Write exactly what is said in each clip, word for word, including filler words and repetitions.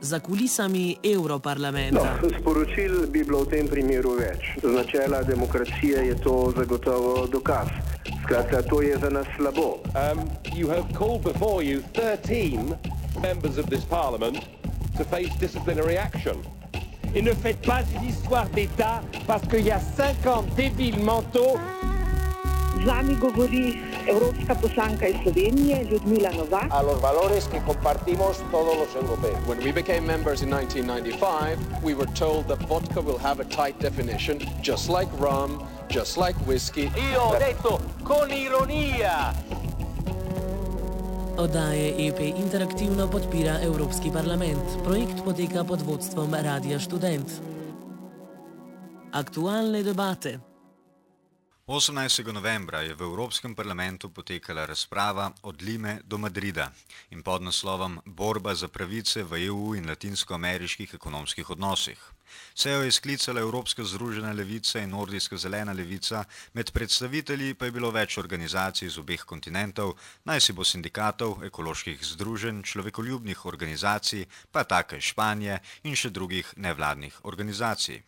za kulisami Evroparlamenta. No, sporočil bi bilo v tem primeru več. Z načela demokracije je to zagotovo dokaz. Skratka, to je za nas slabo. Um, you have called before you thirteen members of this parliament to face disciplinary action. Et ne faites pas une histoire d'État parce qu'il y a cinquante débiles mentaux. Z vami govori evropska poslanka iz Slovenije, Ljudmila Novak. A los valores que compartimos todos los europeos. When we became members in nineteen ninety-five, we were told that vodka will have a tight definition, just like rum, just like whiskey. Io ho detto con ironia. Oddaje E P interaktivno podpira Evropski parlament. Projekt poteka pod vodstvom Radia Študent. Aktualne debate. osemnajstega novembra je v Evropskem parlamentu potekala razprava od Lime do Madrida in pod naslovom Borba za pravice v E U in latinskoameriških ekonomskih odnosih. Sejo je sklicala Evropska združena levica in Nordijska zelena levica, med predstavitelji pa je bilo več organizacij iz obeh kontinentov, najsi bo sindikatov, ekoloških združenj, človekoljubnih organizacij, pa take Španije in še drugih nevladnih organizacij.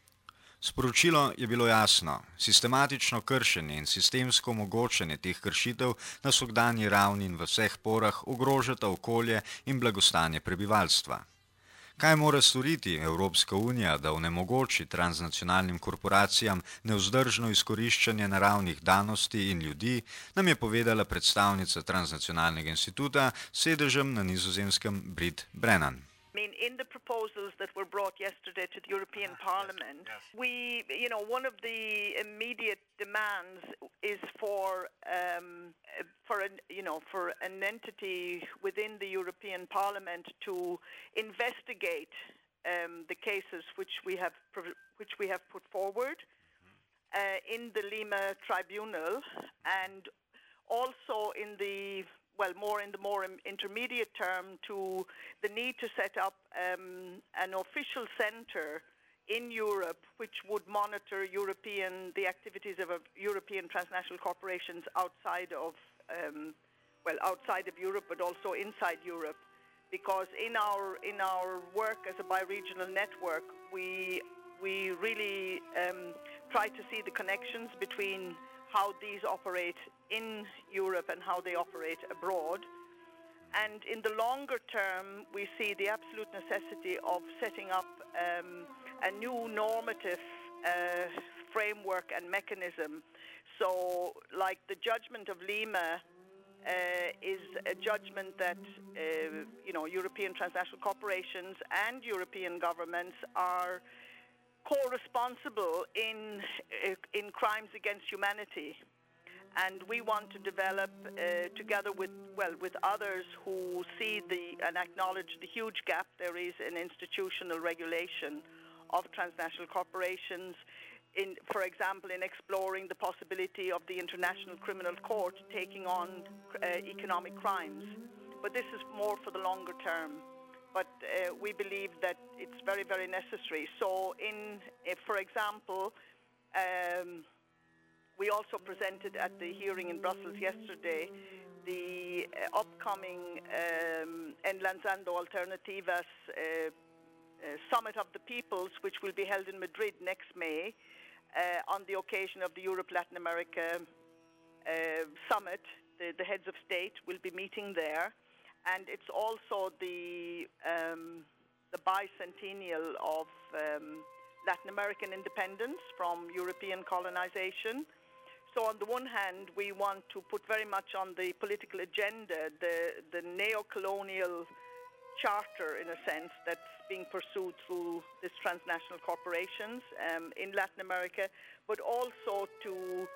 Sporočilo je bilo jasno. Sistematično kršenje in sistemsko omogočanje teh kršitev na vsakdanji ravni in v vseh porah ogrožata okolje in blagostanje prebivalstva. Kaj mora storiti Evropska unija, da onemogoči transnacionalnim korporacijam nevzdržno izkoriščanje naravnih danosti in ljudi, nam je povedala predstavnica Transnacionalnega instituta s sedežem na Nizozemskem Brit Brennan. I mean, in the proposals that were brought yesterday to the European Parliament, yes. we, you know, one of the immediate demands is for, um, for an, you know, for an entity within the European Parliament to investigate um, the cases which we have, which we have put forward uh, in the Lima Tribunal, and also in the well, more in the more intermediate term, to the need to set up um, an official centre in Europe which would monitor European, the activities of uh, European transnational corporations outside of, um, well, outside of Europe, but also inside Europe. Because in our in our work as a bi-regional network, we we really um, try to see the connections between how these operate in Europe and how they operate abroad. And in the longer term, we see the absolute necessity of setting up um, a new normative uh, framework and mechanism. So, like the judgment of Lima uh, is a judgment that, uh, you know, European transnational corporations and European governments are co-responsible in in crimes against humanity, and we want to develop uh, together with well with others who see the and acknowledge the huge gap there is in institutional regulation of transnational corporations. In, for example, in exploring the possibility of the International Criminal Court taking on uh, economic crimes, but this is more for the longer term. But uh, we believe that it's very, very necessary. So, in, if, for example, um, we also presented at the hearing in Brussels yesterday the uh, upcoming um, Enlazando Alternativas uh, uh, Summit of the Peoples, which will be held in Madrid next May uh, on the occasion of the Europe-Latin America uh, Summit. The, the heads of state will be meeting there. And it's also the um, the bicentennial of um, Latin American independence from European colonization. So on the one hand, we want to put very much on the political agenda the, the neo-colonial charter, in a sense, that's being pursued through these transnational corporations um, in Latin America, but also to,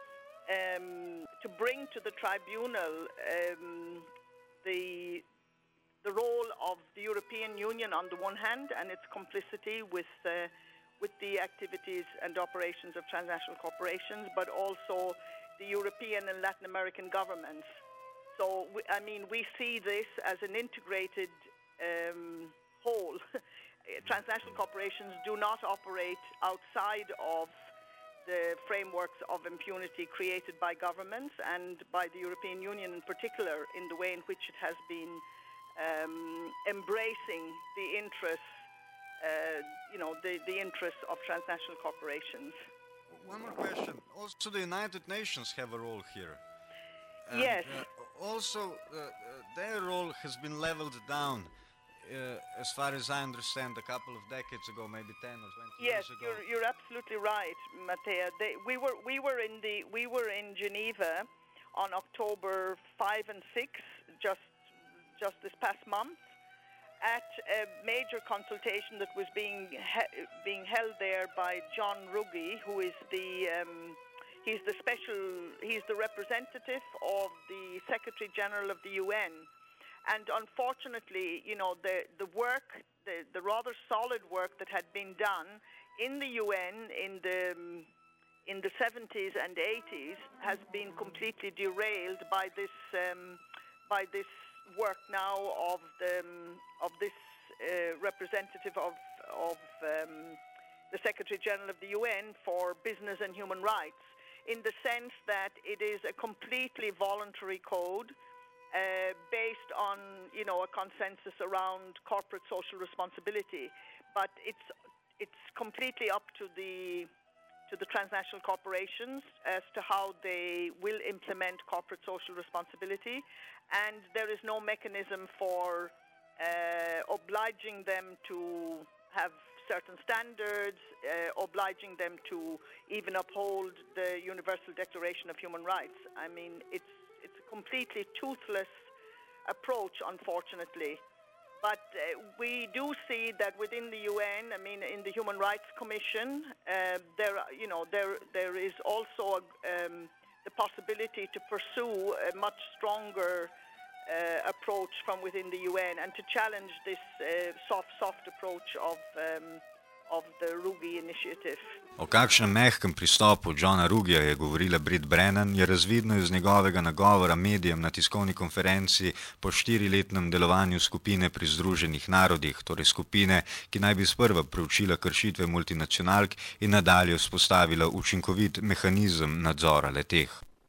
um, to bring to the tribunal um, the the role of the European Union on the one hand and its complicity with uh, with the activities and operations of transnational corporations, but also the European and Latin American governments. So, we, I mean, we see this as an integrated um, whole. Transnational corporations do not operate outside of the frameworks of impunity created by governments and by the European Union in particular, in the way in which it has been um, embracing the interests, uh, you know, the, the interests of transnational corporations. One more question. Also, the United Nations have a role here. And, yes. Uh, also, uh, uh, their role has been leveled down, uh, as far as I understand, a couple of decades ago, maybe ten or twenty yes, years ago. Yes, you're, you're absolutely right, Matea. They, we were we were in the we were in Geneva on October fifth and sixth, just just this past month, at a major consultation that was being he being held there by John Ruggie, who is the um, he's the special he's the representative of the Secretary General of the U N, and unfortunately, you know, the the work, the the rather solid work that had been done in the U N in the um, in the seventies and eighties has been completely derailed by this um, by this work now of the um, of this uh, representative of of um, the Secretary General of the U N for Business and Human Rights, in the sense that it is a completely voluntary code uh, based on, you know, a consensus around corporate social responsibility, but it's it's completely up to the to the transnational corporations as to how they will implement corporate social responsibility, and there is no mechanism for uh, obliging them to have certain standards, uh, obliging them to even uphold the Universal Declaration of Human Rights. I mean, it's, it's a completely toothless approach, unfortunately. But uh, we do see that within the U N, I mean, in the Human Rights Commission, uh, there, you know, there there is also a, um, the possibility to pursue a much stronger uh, approach from within the U N and to challenge this uh, soft, soft approach of um, of the Ruggie initiative. O kakšnem mehkem pristopu Johna Ruggija je govorila Brit Brennan, je razvidno iz njegovega nagovora medijem na tiskovni konferenci po štiriletnem delovanju skupine pri Združenih narodih, torej skupine, ki naj bi sprva preučila kršitve multinacionalk in nadalje vzpostavila učinkovit mehanizem nadzora le-teh.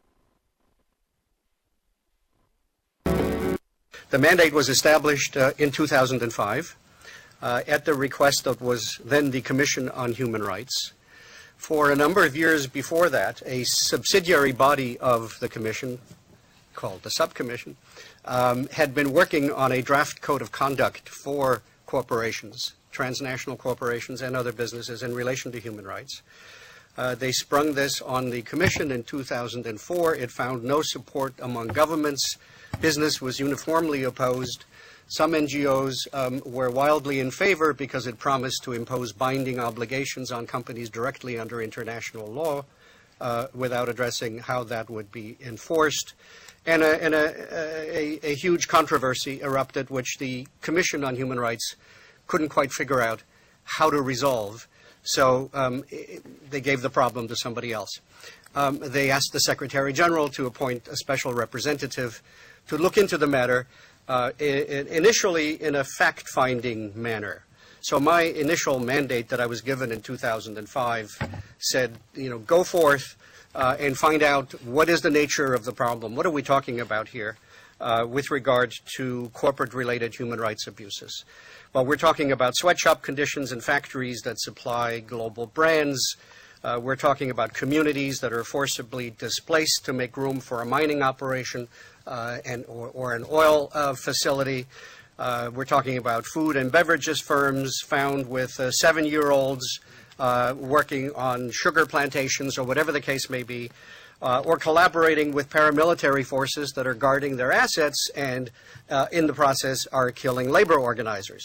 The mandate was established uh, in two thousand five. Uh, at the request of was then the Commission on Human Rights. For a number of years before that, a subsidiary body of the Commission, called the Subcommission, um, had been working on a draft code of conduct for corporations, transnational corporations and other businesses in relation to human rights. Uh, they sprung this on the Commission in two thousand four. It found no support among governments. Business was uniformly opposed. Some N G Os um, were wildly in favor because it promised to impose binding obligations on companies directly under international law uh, without addressing how that would be enforced. And, a, and a, a, a huge controversy erupted, which the Commission on Human Rights couldn't quite figure out how to resolve. So um, they gave the problem to somebody else. Um, they asked the Secretary General to appoint a special representative to look into the matter. Uh, initially in a fact-finding manner. So my initial mandate that I was given in two thousand five said, you know, go forth uh, and find out what is the nature of the problem. What are we talking about here uh, with regard to corporate-related human rights abuses? Well, we're talking about sweatshop conditions in factories that supply global brands. Uh, we're talking about communities that are forcibly displaced to make room for a mining operation uh, and, or, or an oil uh, facility. Uh, we're talking about food and beverages firms found with uh, seven-year-olds uh, working on sugar plantations or whatever the case may be, uh, or collaborating with paramilitary forces that are guarding their assets and uh, in the process are killing labor organizers.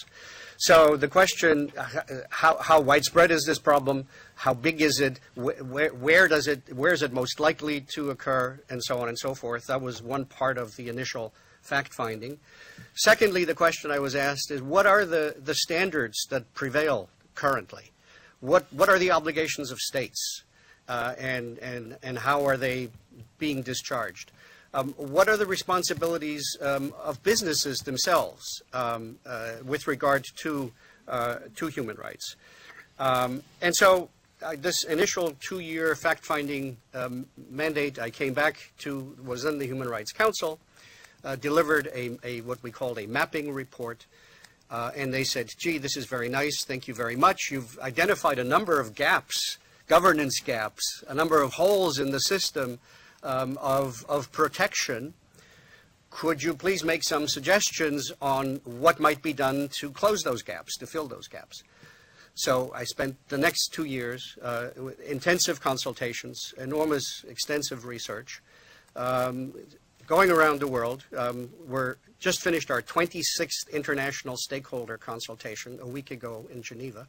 So the question, how, how widespread is this problem? How big is it? Where, where does it, where is it most likely to occur? And so on and so forth. That was one part of the initial fact-finding. Secondly, the question I was asked is, what are the, the standards that prevail currently? What, what are the obligations of states? Uh, and, and, and how are they being discharged? Um, what are the responsibilities um, of businesses themselves um, uh, with regard to, uh, to human rights? Um, and so uh, this initial two-year fact-finding um, mandate I came back to was in the Human Rights Council. uh, delivered a, a what we called a mapping report. Uh, and they said, gee, this is very nice. Thank you very much. You've identified a number of gaps, governance gaps, a number of holes in the system um, of, of protection. Could you please make some suggestions on what might be done to close those gaps, to fill those gaps? So I spent the next two years, uh, with intensive consultations, enormous, extensive research, um, going around the world. Um, we're just finished our twenty-sixth international stakeholder consultation a week ago in Geneva,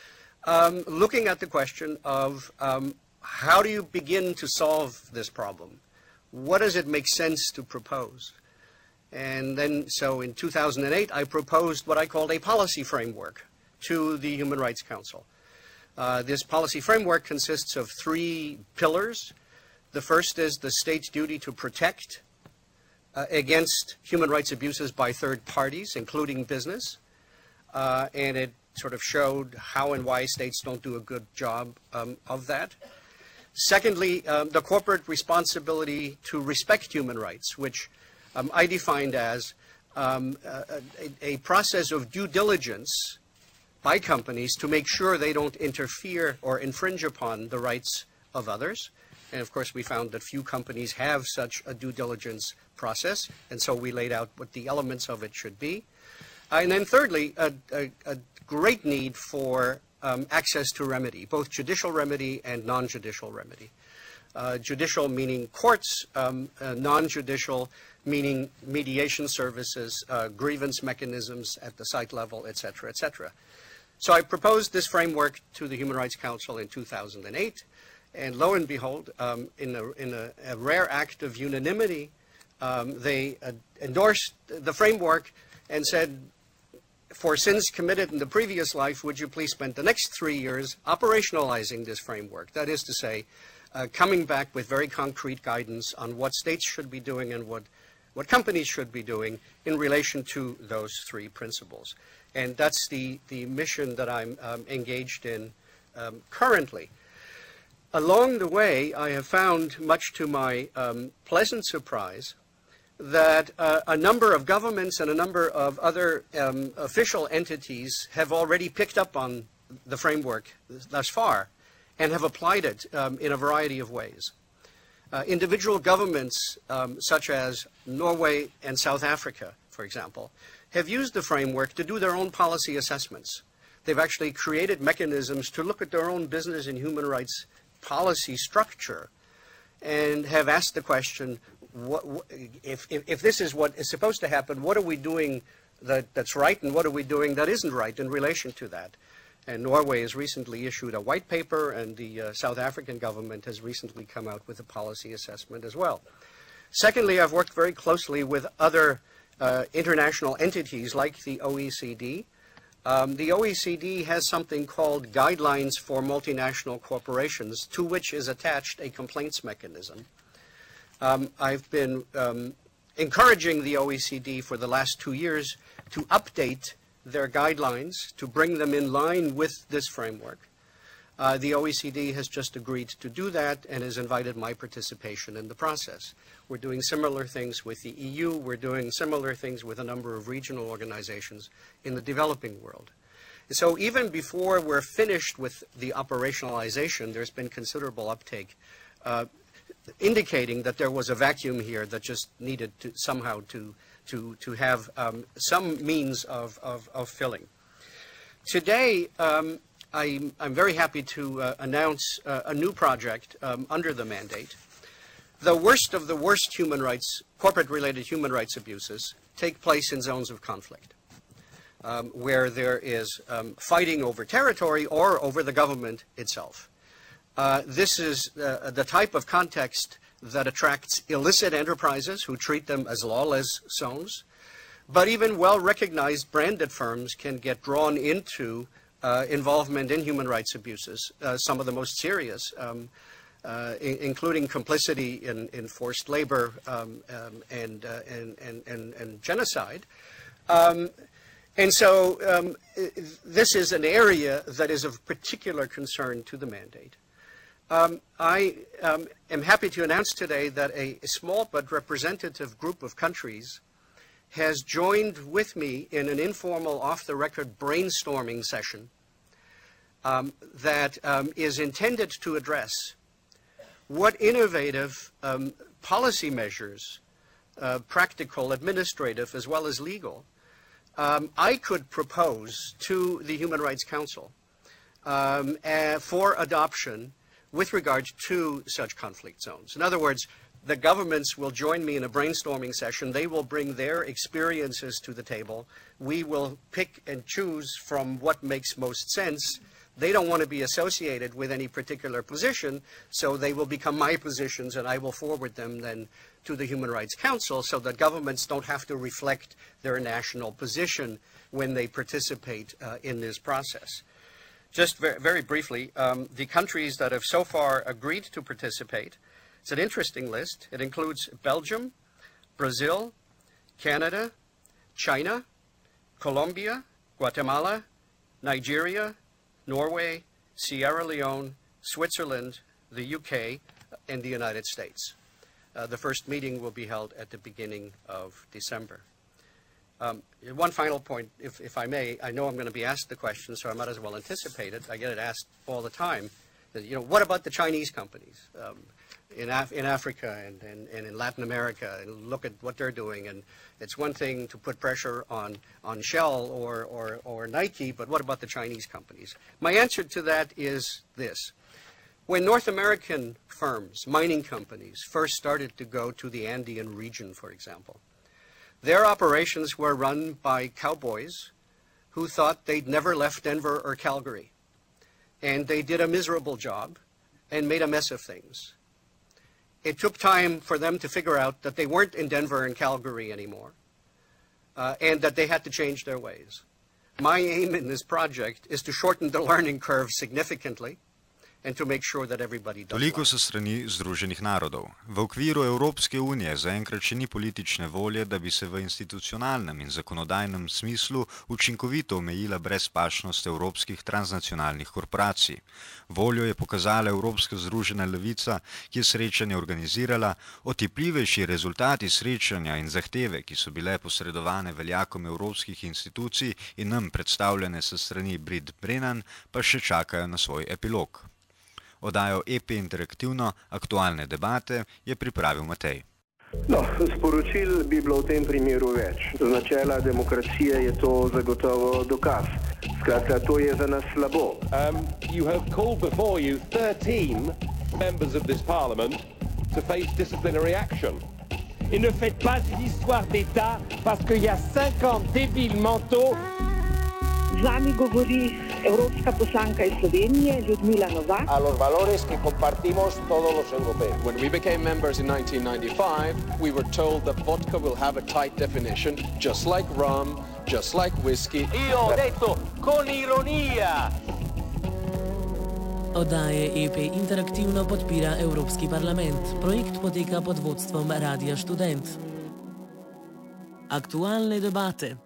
um, looking at the question of um, how do you begin to solve this problem? What does it make sense to propose? And then, so in two thousand eight, I proposed what I called a policy framework to the Human Rights Council. Uh, this policy framework consists of three pillars. The first is the state's duty to protect uh, against human rights abuses by third parties, including business. Uh, and it sort of showed how and why states don't do a good job um, of that. Secondly, um, the corporate responsibility to respect human rights, which um, I defined as um, a, a process of due diligence by companies to make sure they don't interfere or infringe upon the rights of others. And of course, we found that few companies have such a due diligence process, and so we laid out what the elements of it should be. Uh, and then thirdly, a, a, a great need for um, access to remedy, both judicial remedy and non-judicial remedy. Uh, judicial meaning courts, um, uh, non-judicial meaning mediation services, uh, grievance mechanisms at the site level, et cetera, et cetera. So I proposed this framework to the Human Rights Council in two thousand eight, and lo and behold, um, in, a, in a, a rare act of unanimity, um, they uh, endorsed the framework and said, for sins committed in the previous life, would you please spend the next three years operationalizing this framework? That is to say, uh, coming back with very concrete guidance on what states should be doing and what, what companies should be doing in relation to those three principles. And that's the, the mission that I'm um, engaged in um, currently. Along the way, I have found, much to my um, pleasant surprise, that uh, a number of governments and a number of other um, official entities have already picked up on the framework thus far and have applied it um, in a variety of ways. Uh, individual governments, um, such as Norway and South Africa, for example, have used the framework to do their own policy assessments. They've actually created mechanisms to look at their own business and human rights policy structure and have asked the question, what, if, if, if this is what is supposed to happen, what are we doing that, that's right and what are we doing that isn't right in relation to that? And Norway has recently issued a white paper, and the uh, South African government has recently come out with a policy assessment as well. Secondly, I've worked very closely with other uh, international entities like the O E C D. Um, the O E C D has something called Guidelines for Multinational Corporations, to which is attached a complaints mechanism. Um, I've been um, encouraging the O E C D for the last two years to update their guidelines, to bring them in line with this framework. Uh, the O E C D has just agreed to do that and has invited my participation in the process. We're doing similar things with the E U. We're doing similar things with a number of regional organizations in the developing world. So even before we're finished with the operationalization, there's been considerable uptake, uh, indicating that there was a vacuum here that just needed to somehow to, to, to have um, some means of, of, of filling. Today, um, I'm, I'm very happy to uh, announce uh, a new project um, under the mandate. The worst of the worst human rights, corporate-related human rights abuses take place in zones of conflict, um, where there is um, fighting over territory or over the government itself. Uh, this is uh, the type of context that attracts illicit enterprises who treat them as lawless zones, but even well-recognized branded firms can get drawn into uh, involvement in human rights abuses, uh, some of the most serious, um, Uh, in, including complicity in, in forced labor um, um, and, uh, and, and, and, and genocide. Um, and so um, this is an area that is of particular concern to the mandate. Um, I um, am happy to announce today that a, a small but representative group of countries has joined with me in an informal, off-the-record brainstorming session um, that um, is intended to address what innovative um, policy measures, uh, practical, administrative, as well as legal, um, I could propose to the Human Rights Council um, uh, for adoption with regard to such conflict zones. In other words, the governments will join me in a brainstorming session. They will bring their experiences to the table. We will pick and choose from what makes most sense. They don't want to be associated with any particular position, so they will become my positions, and I will forward them then to the Human Rights Council so that governments don't have to reflect their national position when they participate uh, in this process. Just very, very briefly, um, the countries that have so far agreed to participate, it's an interesting list. It includes Belgium, Brazil, Canada, China, Colombia, Guatemala, Nigeria, Norway, Sierra Leone, Switzerland, the U K, and the United States. Uh, the first meeting will be held at the beginning of December. Um, one final point, if, if I may. I know I'm going to be asked the question, so I might as well anticipate it. I get it asked all the time. You know, what about the Chinese companies um, in, Af in Africa and, and, and in Latin America? And look at what they're doing. And it's one thing to put pressure on, on Shell or, or, or Nike, but what about the Chinese companies? My answer to that is this. When North American firms, mining companies, first started to go to the Andean region, for example, their operations were run by cowboys who thought they'd never left Denver or Calgary. And they did a miserable job and made a mess of things. It took time for them to figure out that they weren't in Denver and Calgary anymore, uh, and that they had to change their ways. My aim in this project is to shorten the learning curve significantly and to make sure that everybody does. Toliko se strani Združenih narodov. V okviru Evropske unije zaenkrat še ni politične volje, da bi se v institucionalnem in zakonodajnem smislu učinkovito omejila brezpačnost evropskih transnacionalnih korporacij. Voljo je pokazala Evropska združena levica, ki je srečanje organizirala. Otipljivejši rezultati srečanja in zahteve, ki so bile posredovane veljakom evropskih institucij in nam predstavljene s strani Brit Brennan, pa še čakajo na svoj epilog. Oddajo E P Interaktivno, aktualne debate, je pripravil Matej. No, sporočil bi bilo v tem primeru več. Z načela demokracije je to zagotovo dokaz. Skratka, to je za nas slabo. Um, you have called before you thirteen members of this parliament to face disciplinary action. Et ne faites pas une histoire d'État parce qu'il y a cinquante débiles mentaux. Z vami govori evropska poslanka iz Slovenije, Ljudmila Novak. A los valores que compartimos todos los europeos. When we became members in nineteen ninety-five, we were told that vodka will have a tight definition, just like rum, just like whiskey. Io ho detto con ironia. Oddaje E P Interaktivno podpira Evropski parlament. Projekt poteka pod vodstvom Radia Študent. Aktualne debate.